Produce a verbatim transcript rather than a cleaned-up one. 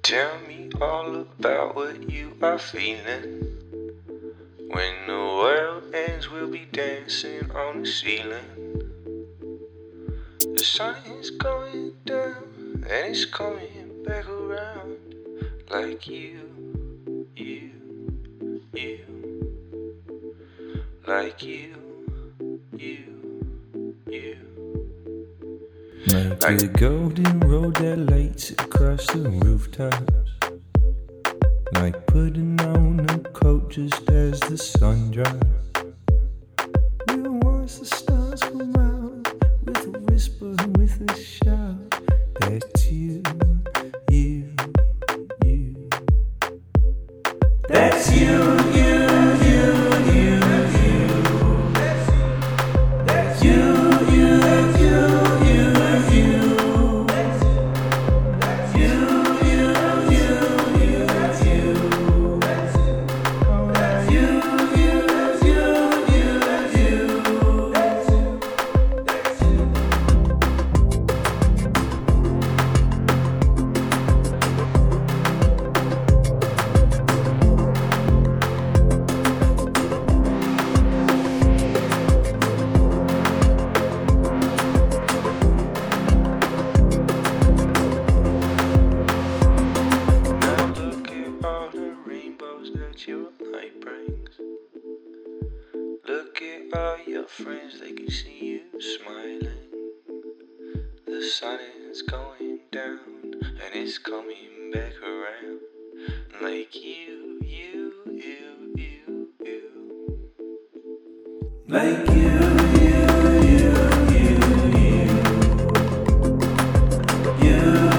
Tell me all about what you are feeling. When the world ends, we'll be dancing on the ceiling. The sun is going down and it's coming back around. Like you, you, you. Like you, you, you. Like the golden road that lights across the rooftops. Like putting on a coat just as the sun drops. We'll watch the stars come out with a whisper, with a shout. That's you, you, you. That's you, you, you, you, you. That's you, you, you, you, you. You, you, you, you, you. Alright. You, you, you, you, you. Now look at all the rainbows that your light brings. Look at all your friends, they can see you smiling. The sun is going down and it's coming back around. Like you, you, you, you, you. Like you, you, you, you, you. You.